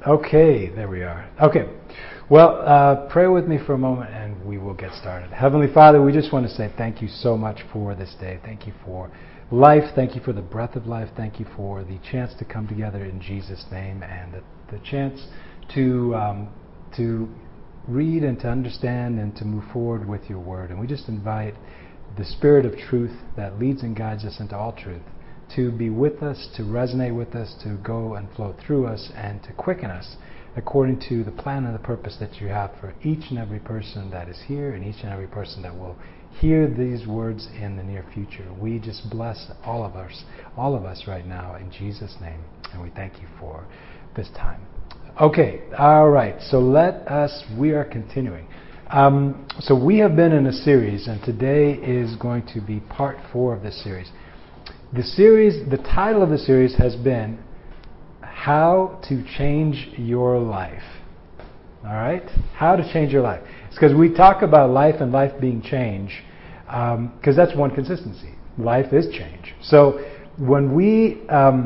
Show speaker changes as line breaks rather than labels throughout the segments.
Okay, there we are. Okay. Well, pray with me for a moment and we will get started. Heavenly Father, we just want to say thank you so much for this day. Thank you for life. Thank you for the breath of life. Thank you for the chance to come together in Jesus' name and the chance to read and to understand and to move forward with your word. And we just invite the Spirit of truth that leads and guides us into all truth to be with us, to resonate with us, to go and flow through us, and to quicken us according to the plan and the purpose that you have for each and every person that is here and each and every person that will hear these words in the near future. We just bless all of us right now in Jesus' name, and we thank you for this time. Okay, all right, so we are continuing. So we have been in a series, and today is going to be part 4 of this series. The title of the series has been How to Change Your Life. All right? How to change your life. It's because we talk about life and life being change, because that's one consistency. Life is change. So when we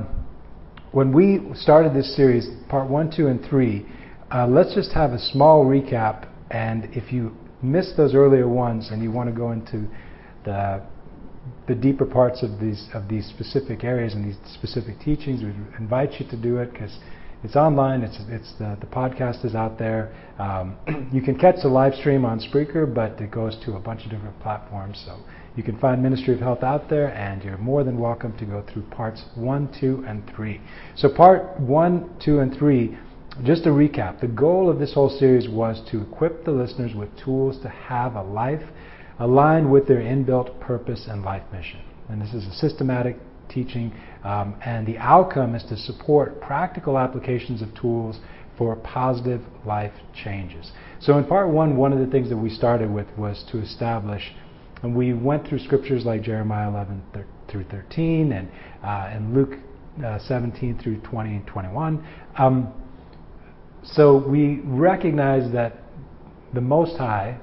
started this series, part 1, 2, and 3, let's just have a small recap. And if you missed those earlier ones and you want to go into the deeper parts of these specific areas and these specific teachings, we invite you to do it because it's online. The podcast is out there. You can catch the live stream on Spreaker, but it goes to a bunch of different platforms. So you can find Ministry of Health out there, and you're more than welcome to go through parts 1, 2, and 3. So part 1, 2, and 3. Just to recap, the goal of this whole series was to equip the listeners with tools to have a life aligned with their inbuilt purpose and life mission. And this is a systematic teaching, and the outcome is to support practical applications of tools for positive life changes. So in part 1, one of the things that we started with was to establish, and we went through scriptures like Jeremiah 11 through 13 and Luke 17 through 20 and 21. So we recognize that the Most High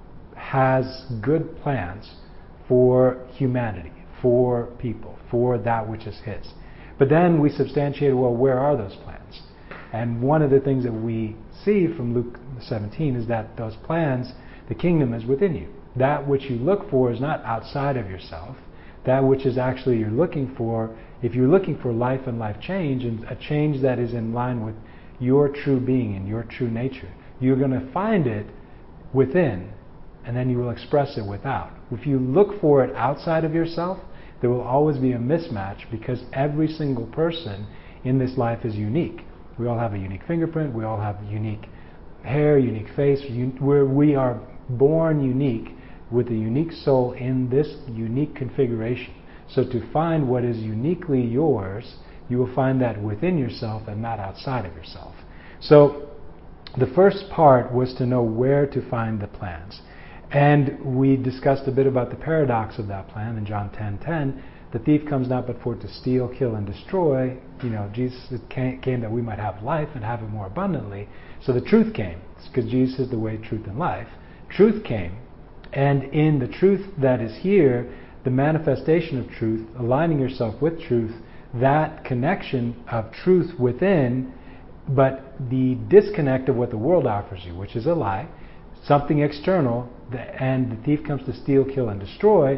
has good plans for humanity, for people, for that which is His. But then we substantiate, well, where are those plans? And one of the things that we see from Luke 17 is that those plans, the kingdom is within you. That which you look for is not outside of yourself. That which is actually you're looking for, if you're looking for life and life change, and a change that is in line with your true being and your true nature, you're going to find it within, and then you will express it without. If you look for it outside of yourself, there will always be a mismatch, because every single person in this life is unique. We all have a unique fingerprint, we all have unique hair, unique face, we are born unique with a unique soul in this unique configuration. So to find what is uniquely yours, you will find that within yourself and not outside of yourself. So the first part was to know where to find the plans. And we discussed a bit about the paradox of that plan in John 10:10. The thief comes not but for to steal, kill, and destroy. Jesus came that we might have life and have it more abundantly. So the truth came, because Jesus is the way, truth, and life. Truth came, and in the truth that is here, the manifestation of truth, aligning yourself with truth, that connection of truth within, but the disconnect of what the world offers you, which is a lie, something external, and the thief comes to steal, kill, and destroy,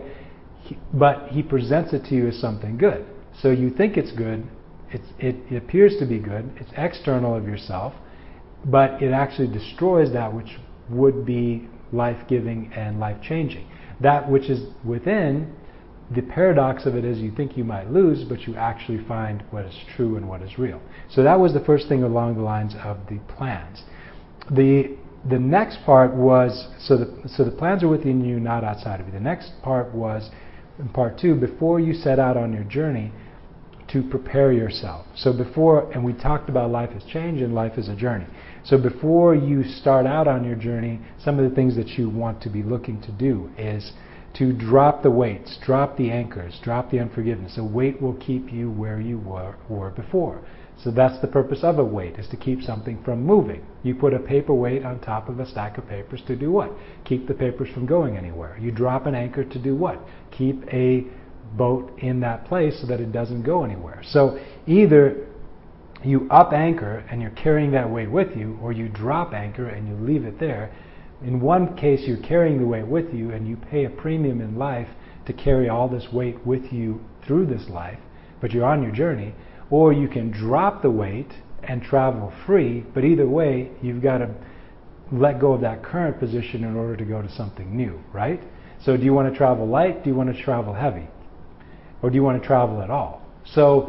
but he presents it to you as something good. So you think it's good, it appears to be good, it's external of yourself, but it actually destroys that which would be life-giving and life-changing. That which is within, the paradox of it is you think you might lose, but you actually find what is true and what is real. So that was the first thing along the lines of the plans. The next part was, so the plans are within you, not outside of you. The next part was, in part 2, before you set out on your journey, to prepare yourself. So before, and we talked about life is change and life is a journey. So before you start out on your journey, some of the things that you want to be looking to do is to drop the weights, drop the anchors, drop the unforgiveness. A weight will keep you where you were before. So that's the purpose of a weight, is to keep something from moving. You put a paper weight on top of a stack of papers to do what? Keep the papers from going anywhere. You drop an anchor to do what? Keep a boat in that place so that it doesn't go anywhere. So either you up anchor and you're carrying that weight with you, or you drop anchor and you leave it there. In one case, you're carrying the weight with you, and you pay a premium in life to carry all this weight with you through this life, but you're on your journey. Or you can drop the weight and travel free, but either way, you've got to let go of that current position in order to go to something new, right? So do you want to travel light? Do you want to travel heavy? Or do you want to travel at all? So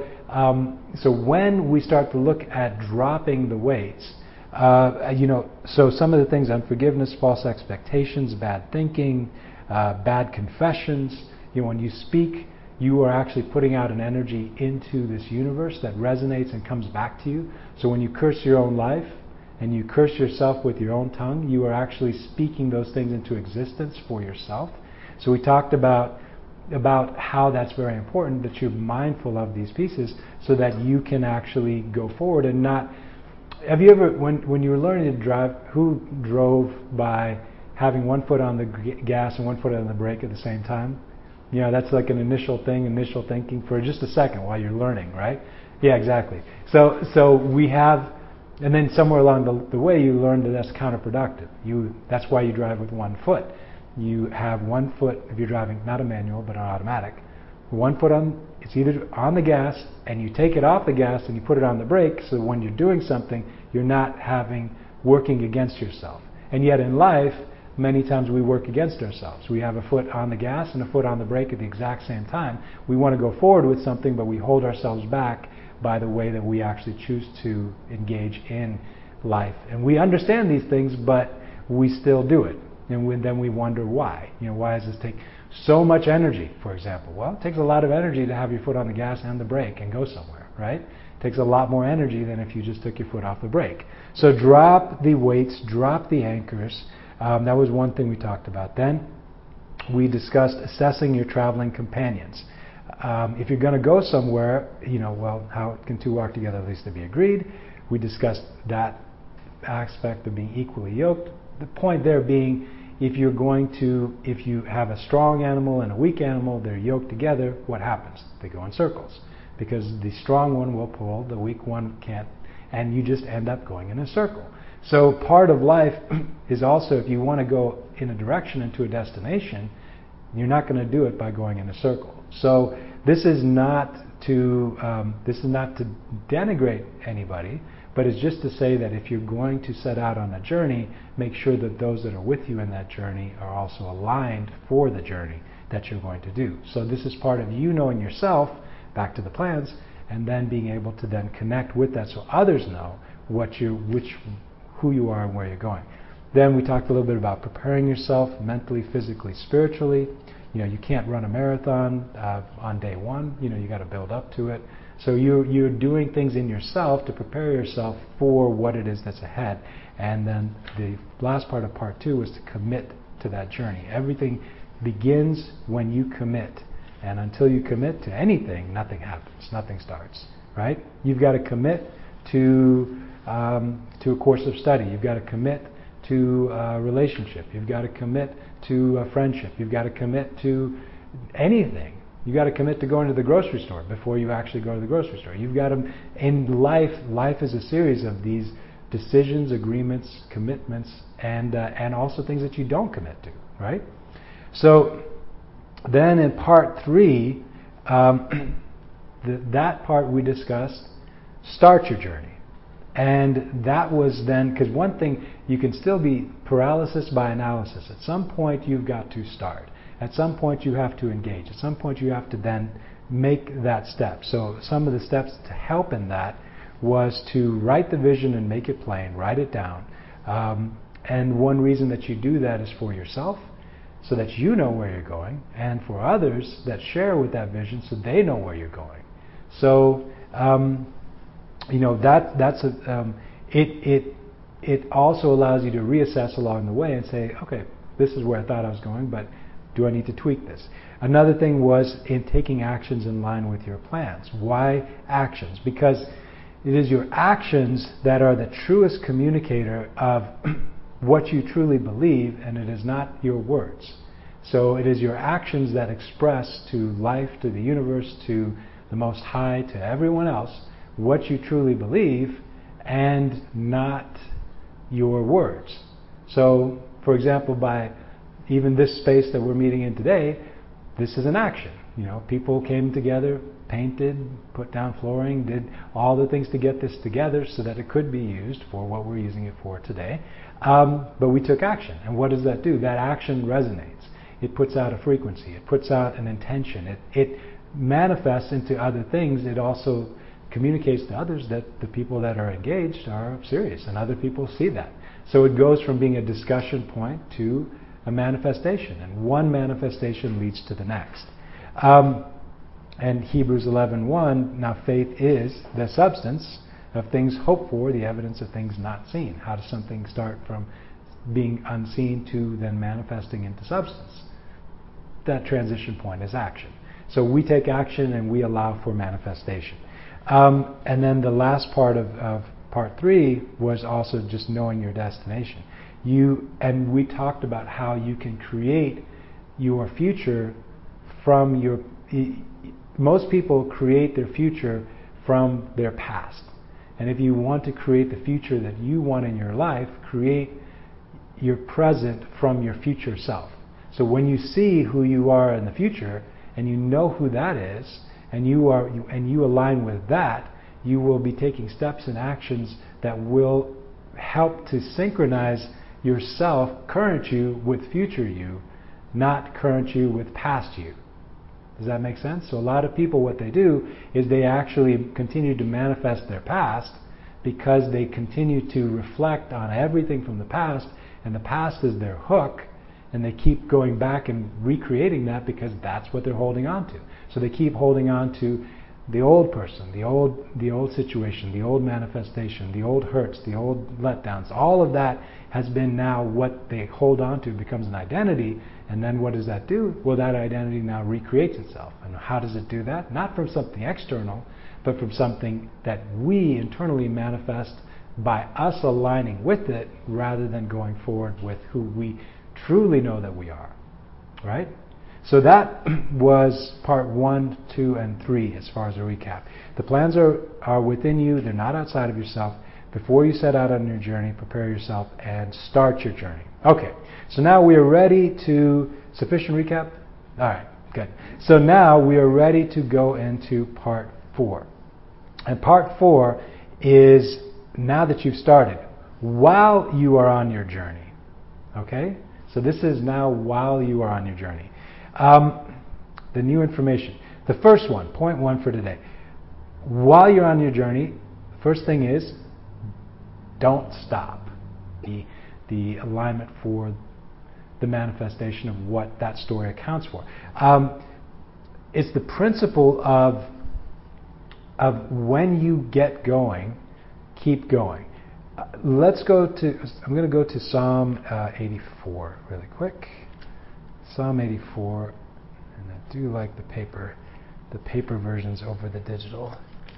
when we start to look at dropping the weights, so some of the things: unforgiveness, false expectations, bad thinking, bad confessions. When you speak, you are actually putting out an energy into this universe that resonates and comes back to you. So when you curse your own life and you curse yourself with your own tongue, you are actually speaking those things into existence for yourself. So we talked about how that's very important, that you're mindful of these pieces so that you can actually go forward and not... Have you ever, when you were learning to drive, who drove by having one foot on the gas and one foot on the brake at the same time? That's like an initial thinking for just a second while you're learning, right? Yeah, exactly. So we have, and then somewhere along the way you learn that that's counterproductive. That's why you drive with one foot. You have one foot, if you're driving not a manual but an automatic, one foot it's either on the gas and you take it off the gas and you put it on the brake, so when you're doing something, you're not working against yourself. And yet in life, many times we work against ourselves. We have a foot on the gas and a foot on the brake at the exact same time. We want to go forward with something, but we hold ourselves back by the way that we actually choose to engage in life. And we understand these things, but we still do it. And then we wonder why. Why does this take so much energy, for example? Well, it takes a lot of energy to have your foot on the gas and the brake and go somewhere, right? It takes a lot more energy than if you just took your foot off the brake. So drop the weights, drop the anchors. That was one thing we talked about. Then we discussed assessing your traveling companions. If you're going to go somewhere, how can two walk together at least to be agreed? We discussed that aspect of being equally yoked. The point there being, if you have a strong animal and a weak animal, they're yoked together, what happens? They go in circles. Because the strong one will pull, the weak one can't, and you just end up going in a circle. So part of life is also, if you want to go in a direction into a destination, you're not going to do it by going in a circle. So this is not to denigrate anybody, but it's just to say that if you're going to set out on a journey, make sure that those that are with you in that journey are also aligned for the journey that you're going to do. So this is part of you knowing yourself, back to the plans, and then being able to then connect with that so others know who you are and where you're going. Then we talked a little bit about preparing yourself mentally, physically, spiritually. You can't run a marathon on day one. You got to build up to it. So you're doing things in yourself to prepare yourself for what it is that's ahead. And then the last part of part 2 was to commit to that journey. Everything begins when you commit. And until you commit to anything, nothing happens. Nothing starts. Right? You've got to commit to a course of study. You've got to commit to a relationship. You've got to commit to a friendship. You've got to commit to anything. You've got to commit to going to the grocery store before you actually go to the grocery store. You've got to, in life is a series of these decisions, agreements, commitments, and also things that you don't commit to, right? So then in part 3, that part we discussed, start your journey. And that was then, because one thing, you can still be paralysis by analysis. At some point you've got to start. At some point you have to engage. At some point you have to then make that step. So some of the steps to help in that was to write the vision and make it plain, write it down. And one reason that you do that is for yourself, so that you know where you're going, and for others that share with that vision so they know where you're going. So it also allows you to reassess along the way and say, okay, this is where I thought I was going, but do I need to tweak this? Another thing was in taking actions in line with your plans. Why actions? Because it is your actions that are the truest communicator of what you truly believe, and it is not your words. So it is your actions that express to life, to the universe, to the Most High, to everyone else, what you truly believe and not your words. So, for example, by even this space that we're meeting in today, this is an action. People came together, painted, put down flooring, did all the things to get this together so that it could be used for what we're using it for today. But we took action. And what does that do? That action resonates. It puts out a frequency. It puts out an intention. It manifests into other things. It also communicates to others that the people that are engaged are serious, and other people see that. So it goes from being a discussion point to a manifestation, and one manifestation leads to the next. And Hebrews 11:1, now faith is the substance of things hoped for, the evidence of things not seen. How does something start from being unseen to then manifesting into substance? That transition point is action. So we take action and we allow for manifestation. And then the last part of part 3 was also just knowing your destination. And we talked about how you can create your future from your... Most people create their future from their past. And if you want to create the future that you want in your life, create your present from your future self. So when you see who you are in the future, and you know who that is, and you align with that, you will be taking steps and actions that will help to synchronize yourself, current you, with future you, not current you with past you. Does that make sense? So a lot of people, what they do is they actually continue to manifest their past because they continue to reflect on everything from the past, and the past is their hook, and they keep going back and recreating that because that's what they're holding on to. So they keep holding on to the old person, the old situation, the old manifestation, the old hurts, the old letdowns. All of that has been now what they hold on to, becomes an identity. And then what does that do? Well, that identity now recreates itself. And how does it do that? Not from something external, but from something that we internally manifest by us aligning with it rather than going forward with who we truly know that we are. Right? So that was part 1, 2, and 3 as far as a recap. The plans are within you. They're not outside of yourself. Before you set out on your journey, prepare yourself and start your journey. Okay, so now we are ready to... Sufficient recap? All right, good. So now we are ready to go into part 4. And part 4 is, now that you've started, while you are on your journey. Okay? So this is now while you are on your journey. The new information. The first one, point 1 for today. While you're on your journey, first thing is, don't stop. The alignment for the manifestation of what that story accounts for. It's the principle of when you get going, keep going. I'm going to go to Psalm 84 really quick. Psalm 84, and I do like the paper versions over the digital.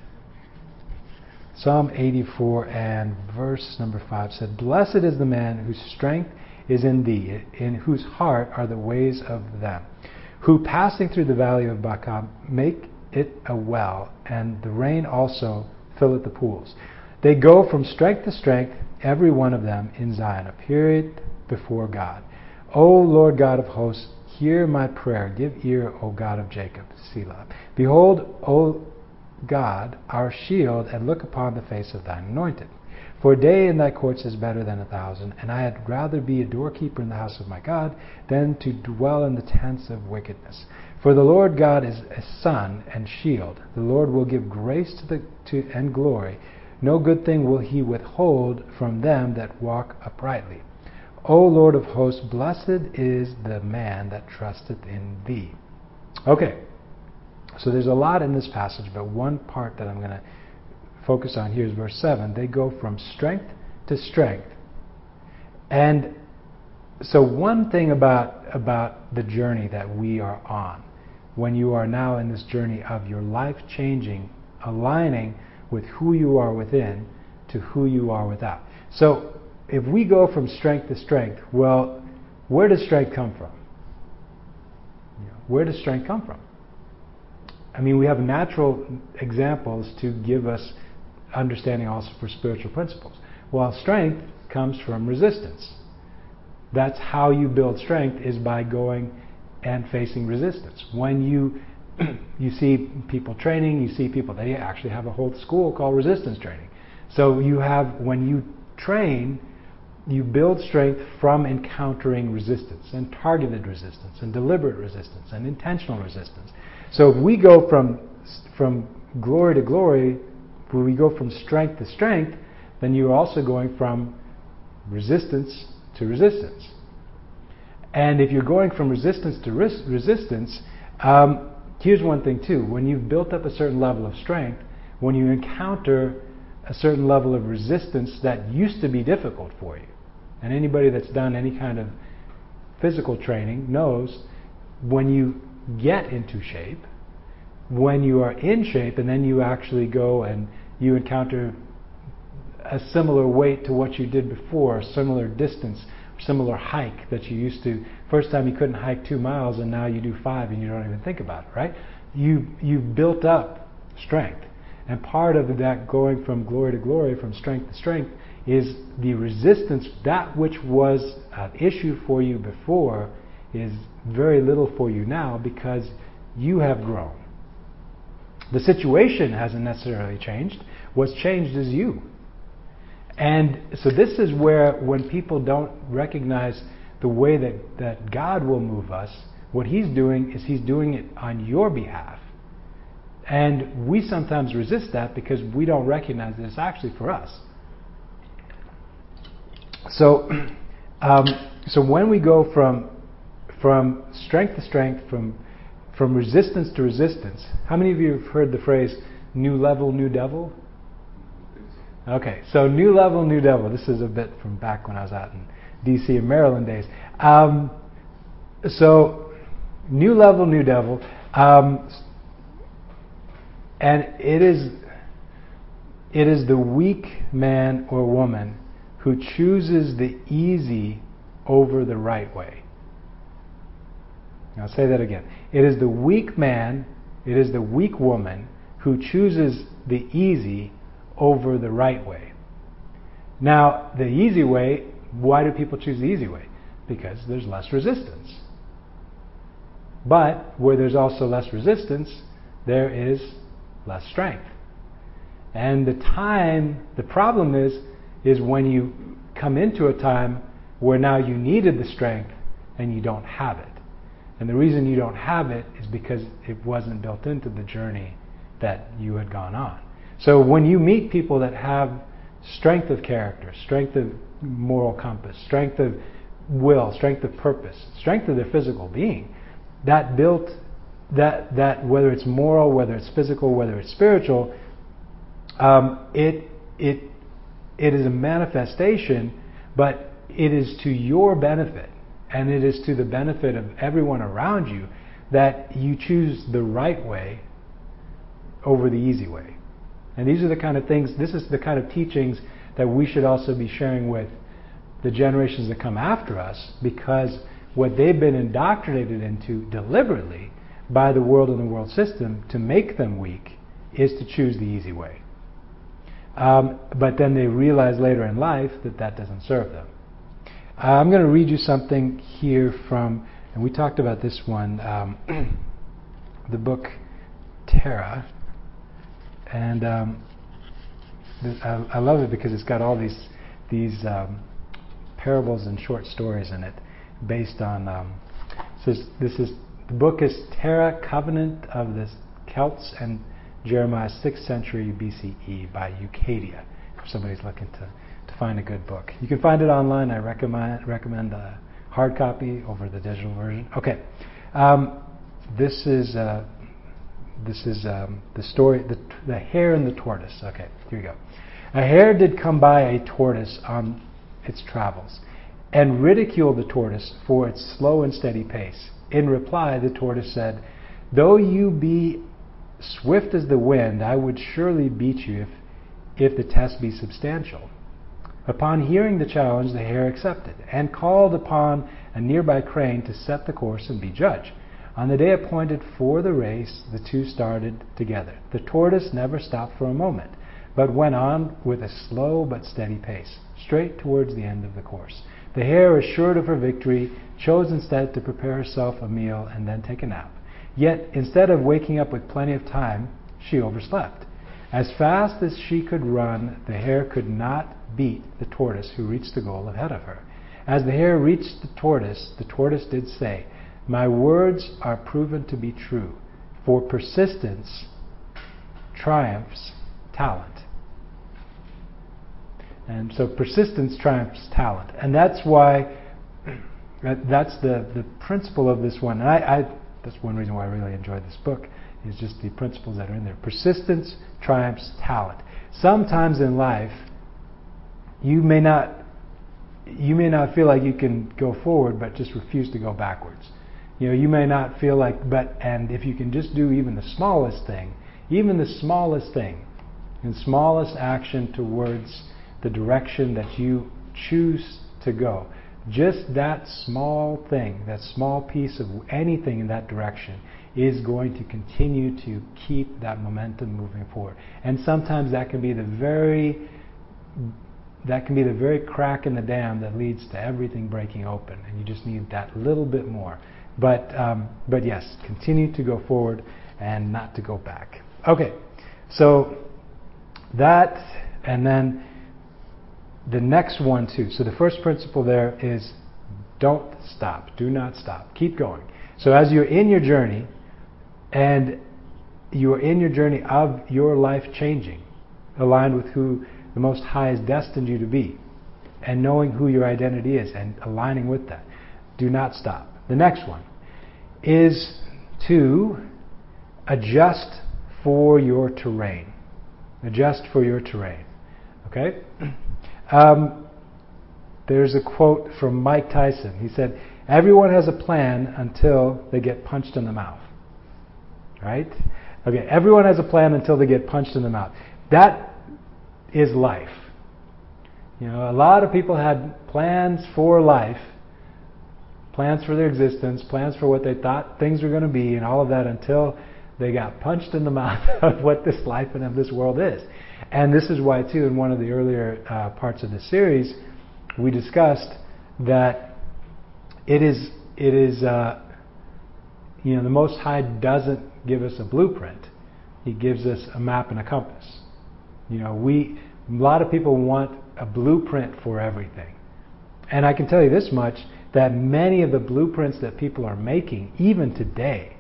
Psalm 84 and verse number 5 said, "Blessed is the man whose strength is in thee, in whose heart are the ways of them, who passing through the valley of Baca make it a well, and the rain also filleth the pools. They go from strength to strength, every one of them in Zion, a period before God. O Lord God of hosts, hear my prayer. Give ear, O God of Jacob." Selah. "Behold, O God, our shield, and look upon the face of thine anointed. For a day in thy courts is better than 1,000, and I had rather be a doorkeeper in the house of my God than to dwell in the tents of wickedness. For the Lord God is a sun and shield. The Lord will give grace and glory. No good thing will he withhold from them that walk uprightly. O Lord of hosts, blessed is the man that trusteth in thee." Okay, so there's a lot in this passage, but one part that I'm going to focus on here is verse 7. They go from strength to strength. And so one thing about the journey that we are on, when you are now in this journey of your life changing, aligning with who you are within to who you are without. So if we go from strength to strength, well, where does strength come from? Where does strength come from? I mean, we have natural examples to give us understanding also for spiritual principles. Well, strength comes from resistance. That's how you build strength, is by going and facing resistance. When you you see people training, you see people, they actually have a whole school called resistance training. So you have, when you train, you build strength from encountering resistance, and targeted resistance, and deliberate resistance, and intentional resistance. So if we go from glory to glory, where we go from strength to strength, then you're also going from resistance to resistance. And if you're going from resistance to resistance, here's one thing too. When you've built up a certain level of strength, when you encounter a certain level of resistance that used to be difficult for you, and anybody that's done any kind of physical training knows, when you get into shape, when you are in shape, and then you actually go and you encounter a similar weight to what you did before, a similar distance, similar hike that you used to. First time you couldn't hike 2 miles, and now you do 5 and you don't even think about it, right? You've built up strength. And part of that going from glory to glory, from strength to strength, is the resistance. That which was an issue for you before is very little for you now, because you have grown. The situation hasn't necessarily changed. What's changed is you. And so this is where, when people don't recognize the way that God will move us, what He's doing is He's doing it on your behalf. And we sometimes resist that because we don't recognize that it's actually for us. So, so when we go from strength to strength, from resistance to resistance, how many of you have heard the phrase "new level, new devil"? Okay, so new level, new devil. This is a bit from back when I was out in D.C. and Maryland days. So, new level, new devil. And it is the weak man or woman who chooses the easy over the right way. I'll say that again. It is the weak man, it is the weak woman who chooses the easy over the right way. Now, the easy way, why do people choose the easy way? Because there's less resistance. But where there's also less resistance, there is less strength. And the problem is when you come into a time where now you needed the strength and you don't have it. And the reason you don't have it is because it wasn't built into the journey that you had gone on. So when you meet people that have strength of character, strength of moral compass, strength of will, strength of purpose, strength of their physical being, that built that whether it's moral, whether it's physical, whether it's spiritual, it is a manifestation, but it is to your benefit, and it is to the benefit of everyone around you, that you choose the right way over the easy way. And these are the kind of things, this is the kind of teachings that we should also be sharing with the generations that come after us, because what they've been indoctrinated into deliberately by the world and the world system to make them weak is to choose the easy way. But then they realize later in life that doesn't serve them. I'm going to read you something here from, and we talked about this one, the book Terra. And I love it because it's got all these parables and short stories in it, based on. The book is Terra, Covenant of the Celts and Jeremiah, 6th century BCE, by Eucadia. If somebody's looking to find a good book, you can find it online. I recommend a hard copy over the digital version. Okay, this is the story, the hare and the tortoise. Okay, here we go. A hare did come by a tortoise on its travels, and ridiculed the tortoise for its slow and steady pace. In reply, the tortoise said, "Though you be swift as the wind, I would surely beat you if the test be substantial." Upon hearing the challenge, the hare accepted, and called upon a nearby crane to set the course and be judge. On the day appointed for the race, the two started together. The tortoise never stopped for a moment, but went on with a slow but steady pace, straight towards the end of the course. The hare, assured of her victory, chose instead to prepare herself a meal and then take a nap. Yet, instead of waking up with plenty of time, she overslept. As fast as she could run, the hare could not beat the tortoise, who reached the goal ahead of her. As the hare reached the tortoise did say, "My words are proven to be true, for persistence triumphs talent." And so persistence triumphs talent. And that's why, that's the principle of this one. And that's one reason why I really enjoyed this book, is just the principles that are in there. Persistence triumphs talent. Sometimes in life, you may not feel like you can go forward, but just refuse to go backwards. You may not feel like, and if you can just do even the smallest thing, and smallest action towards the direction that you choose to go, just that small thing, that small piece of anything in that direction is going to continue to keep that momentum moving forward. And sometimes that can be the very crack in the dam that leads to everything breaking open, and you just need that little bit more. But yes, continue to go forward and not to go back. Okay, so that, and then the next one too. So the first principle there is don't stop. Do not stop. Keep going. So as you're in your journey, and you're in your journey of your life changing, aligned with who the Most High has destined you to be, and knowing who your identity is and aligning with that, do not stop. The next one is to adjust for your terrain. Adjust for your terrain. Okay? There's a quote from Mike Tyson. He said, "Everyone has a plan until they get punched in the mouth." Right? Okay, everyone has a plan until they get punched in the mouth. That is life. A lot of people had plans for life, plans for their existence, plans for what they thought things were going to be, and all of that until they got punched in the mouth of what this life and of this world is. And this is why, too, in one of the earlier parts of the series, we discussed that it is the Most High doesn't give us a blueprint. He gives us a map and a compass. A lot of people want a blueprint for everything. And I can tell you this much, that many of the blueprints that people are making, even today,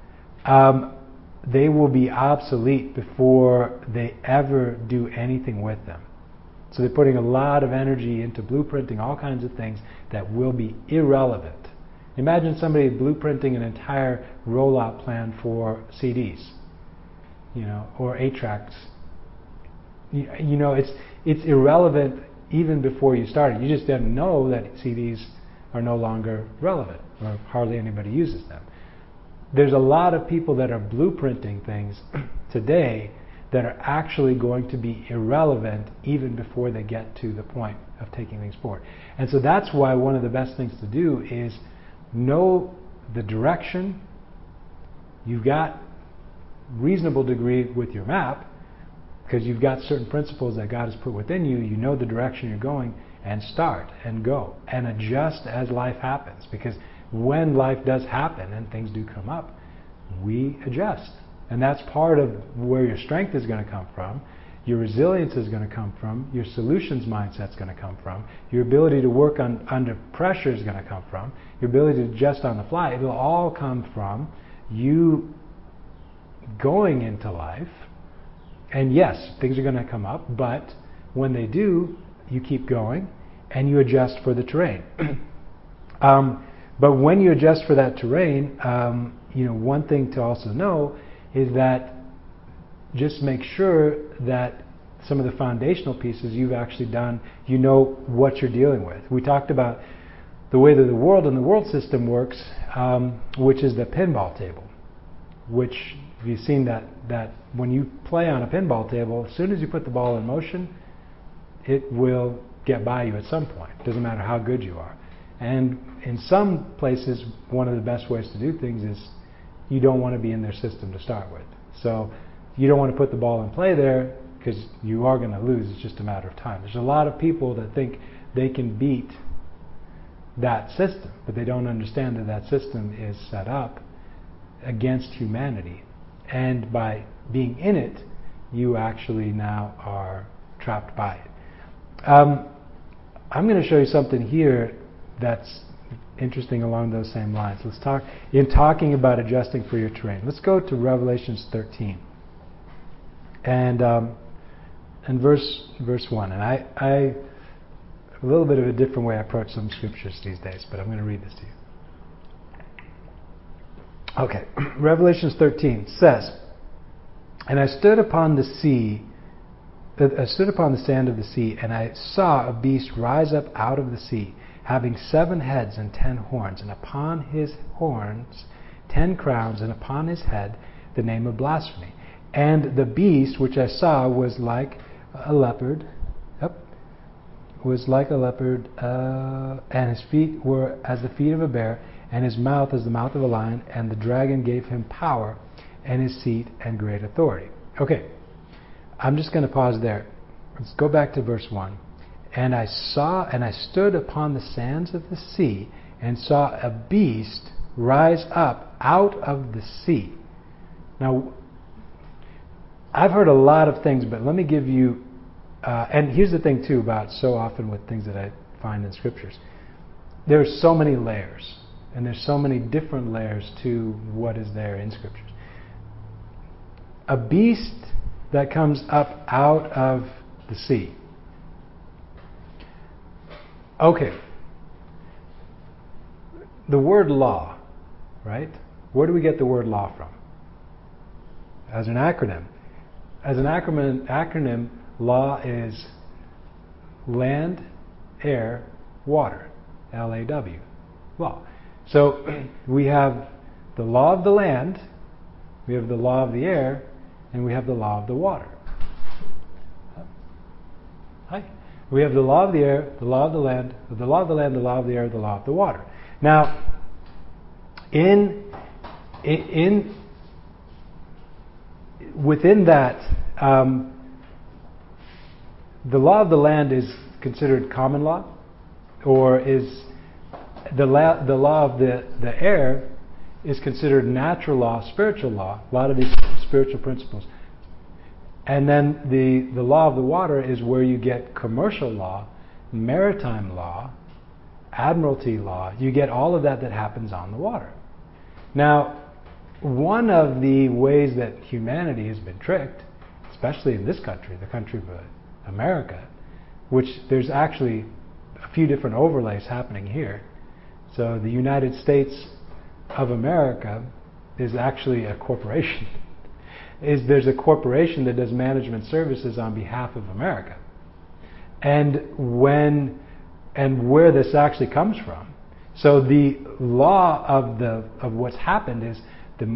they will be obsolete before they ever do anything with them. So they're putting a lot of energy into blueprinting all kinds of things that will be irrelevant. Imagine somebody blueprinting an entire rollout plan for CDs, or 8-tracks. It's irrelevant even before you started. You just didn't know that CDs are no longer relevant, or hardly anybody uses them. There's a lot of people that are blueprinting things today that are actually going to be irrelevant even before they get to the point of taking things forward. And so that's why one of the best things to do is know the direction. You've got reasonable degree with your map, because you've got certain principles that God has put within you. You know the direction you're going, and start and go and adjust as life happens. Because when life does happen and things do come up, we adjust. And that's part of where your strength is going to come from, your resilience is going to come from, your solutions mindset is going to come from, your ability to work under pressure is going to come from, your ability to adjust on the fly. It will all come from you going into life. And yes, things are going to come up, but when they do, you keep going and you adjust for the terrain. But when you adjust for that terrain, one thing to also know is that just make sure that some of the foundational pieces you've actually done, you know what you're dealing with. We talked about the way that the world and the world system works, which is the pinball table, which you've seen that when you play on a pinball table, as soon as you put the ball in motion, it will get by you at some point. It doesn't matter how good you are. And in some places, one of the best ways to do things is you don't want to be in their system to start with. So you don't want to put the ball in play there, because you are going to lose. It's just a matter of time. There's a lot of people that think they can beat that system, but they don't understand that that system is set up against humanity. And by being in it, you actually now are trapped by it. I'm going to show you something here that's interesting along those same lines. Let's talk, in talking about adjusting for your terrain, let's go to Revelations 13 and verse 1. And I a little bit of a different way I approach some scriptures these days, but I'm going to read this to you. Okay, Revelations 13 says, "And I stood upon the sand of the sea, and I saw a beast rise up out of the sea, having 7 heads and 10 horns, and upon his horns 10 crowns, and upon his head the name of blasphemy. And the beast which I saw was like a leopard, and his feet were as the feet of a bear, and his mouth as the mouth of a lion, and the dragon gave him power, and his seat, and great authority." Okay, I'm just going to pause there. Let's go back to verse 1. "And I stood upon the sands of the sea, and saw a beast rise up out of the sea." Now, I've heard a lot of things, but let me give you, and here's the thing too about so often with things that I find in scriptures. There's so many layers, and there's so many different layers to what is there in scriptures. A beast that comes up out of the sea. Okay. The word law, right? Where do we get the word law from? As an acronym. As an acronym, law is land, air, water. LAW. Law. So we have the law of the land, we have the law of the air, and we have the law of the water. Hi. We have the law of the air, the law of the land, the law of the land, the law of the air, the law of the water. Now, within that, the law of the land is considered common law, or is the law of the air is considered natural law, spiritual law, a lot of these spiritual principles. And then the law of the water is where you get commercial law, maritime law, admiralty law. You get all of that happens on the water. Now, one of the ways that humanity has been tricked, especially in this country, the country of America, which there's actually a few different overlays happening here. So the United States of America is actually a corporation. There's a corporation that does management services on behalf of America. And where this actually comes from. So the law of what's happened is the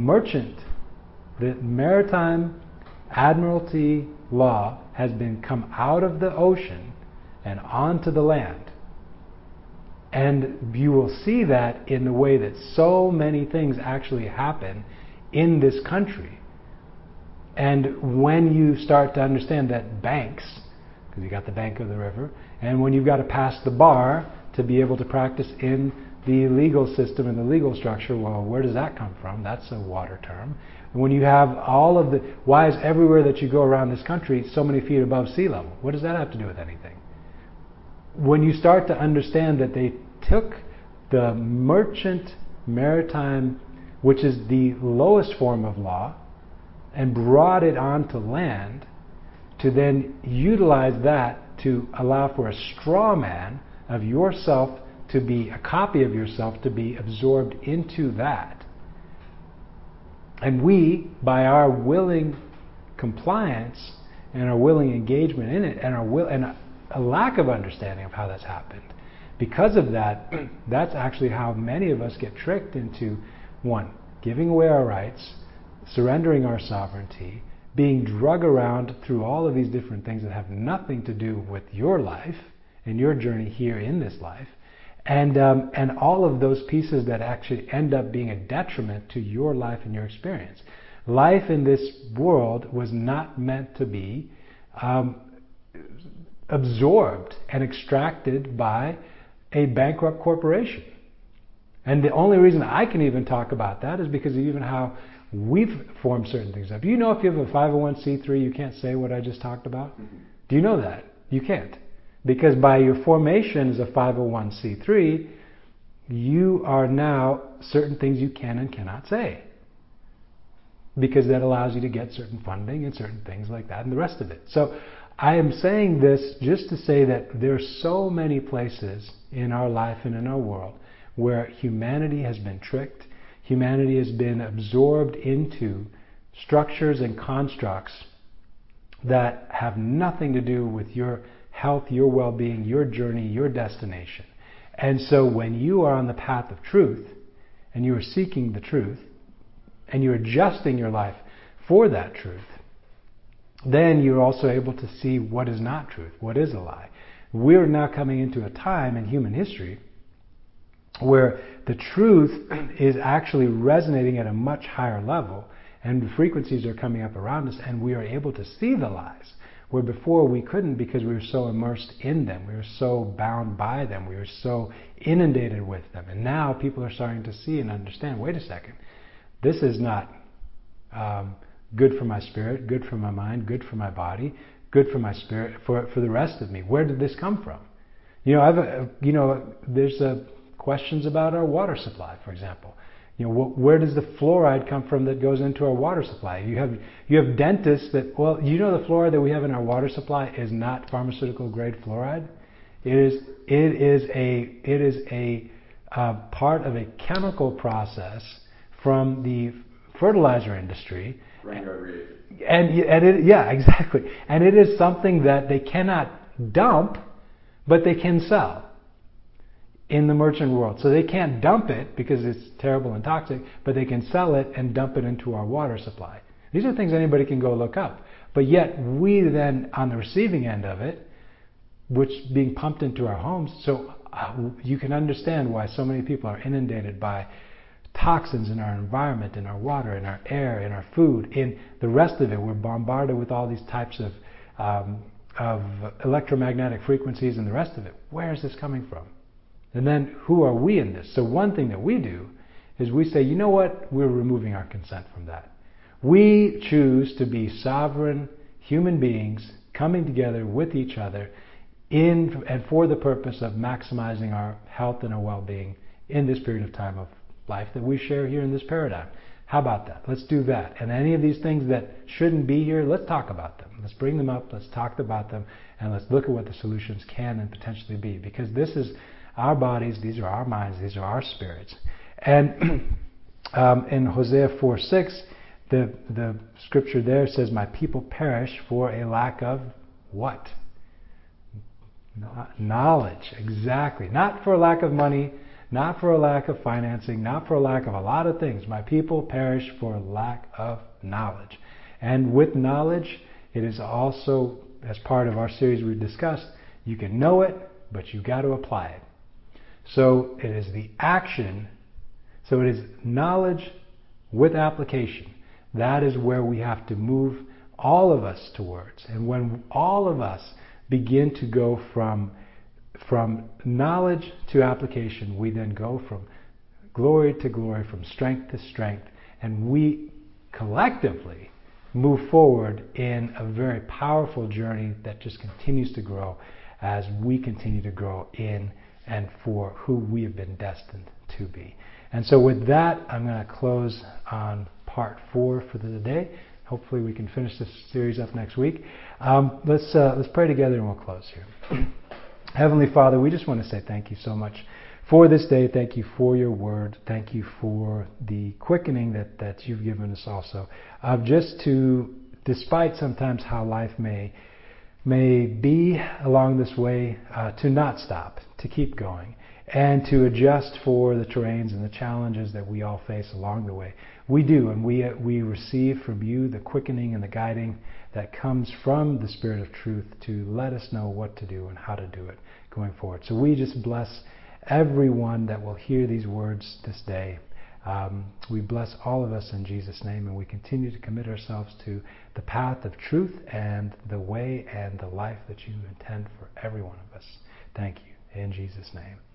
maritime admiralty law has been come out of the ocean and onto the land. And you will see that in the way that so many things actually happen in this country. And when you start to understand that banks, because you got the bank of the river, and when you've got to pass the bar to be able to practice in the legal system and the legal structure, well, where does that come from? That's a water term. And when you have all of the, why is everywhere that you go around this country so many feet above sea level? What does that have to do with anything? When you start to understand that they took the merchant maritime, which is the lowest form of law, and brought it onto land, to then utilize that to allow for a straw man of yourself to be a copy of yourself, to be absorbed into that. And we, by our willing compliance and our willing engagement in it, and a lack of understanding of how that's happened, because of that, that's actually how many of us get tricked into, one, giving away our rights, surrendering our sovereignty, being drug around through all of these different things that have nothing to do with your life and your journey here in this life, and all of those pieces that actually end up being a detriment to your life and your experience. Life in this world was not meant to be absorbed and extracted by a bankrupt corporation. And the only reason I can even talk about that is because of even how we've formed certain things up. Do you know if you have a 501c3, you can't say what I just talked about? Mm-hmm. Do you know that? You can't. Because by your formation as a 501c3, you are now certain things you can and cannot say. Because that allows you to get certain funding and certain things like that and the rest of it. So I am saying this just to say that there are so many places in our life and in our world where humanity has been tricked, humanity has been absorbed into structures and constructs that have nothing to do with your health, your well-being, your journey, your destination. And so when you are on the path of truth, and you are seeking the truth, and you're adjusting your life for that truth, then you're also able to see what is not truth, what is a lie. We're now coming into a time in human history where the truth is actually resonating at a much higher level, and the frequencies are coming up around us, and we are able to see the lies, where before we couldn't because we were so immersed in them, we were so bound by them, we were so inundated with them. And now people are starting to see and understand, wait a second, this is not good for my spirit, good for my mind, good for my body, good for my spirit, for the rest of me. Where did this come from? There's questions about our water supply, for example. Where does the fluoride come from that goes into our water supply? You have dentists that, the fluoride that we have in our water supply is not pharmaceutical grade fluoride. It is a part of a chemical process from the fertilizer industry. Exactly. And it is something that they cannot dump, but they can sell in the merchant world. So they can't dump it because it's terrible and toxic, but they can sell it and dump it into our water supply. These are things anybody can go look up. But yet we then, on the receiving end of it, which being pumped into our homes, so you can understand why so many people are inundated by toxins in our environment, in our water, in our air, in our food, in the rest of it. We're bombarded with all these types of electromagnetic frequencies and the rest of it. Where is this coming from? And then who are we in this? So one thing that we do is we say, you know what? We're removing our consent from that. We choose to be sovereign human beings coming together with each other in and for the purpose of maximizing our health and our well-being in this period of time of life that we share here in this paradigm. How about that? Let's do that. And any of these things that shouldn't be here, let's talk about them. Let's bring them up, let's talk about them, and let's look at what the solutions can and potentially be. Because this is our bodies, these are our minds, these are our spirits. And in Hosea 4:6, the scripture there says, my people perish for a lack of what? Knowledge. Exactly. Not for a lack of money, not for a lack of financing, not for a lack of a lot of things. My people perish for a lack of knowledge. And with knowledge, it is also, as part of our series we've discussed, you can know it, but you've got to apply it. So it is the action, so it is knowledge with application. That is where we have to move all of us towards. And when all of us begin to go from knowledge to application, we then go from glory to glory, from strength to strength, and we collectively move forward in a very powerful journey that just continues to grow as we continue to grow in and for who we have been destined to be. And so with that, I'm going to close on part 4 for the day. Hopefully we can finish this series up next week. Let's pray together and we'll close here. Heavenly Father, we just want to say thank you so much for this day. Thank you for your word. Thank you for the quickening that you've given us also. Just to, despite sometimes how life may be along this way, to not stop, to keep going, and to adjust for the terrains and the challenges that we all face along the way. We do, and we receive from you the quickening and the guiding that comes from the Spirit of Truth to let us know what to do and how to do it going forward. So we just bless everyone that will hear these words this day We bless all of us in Jesus' name, and we continue to commit ourselves to the path of truth and the way and the life that you intend for every one of us. Thank you. In Jesus' name.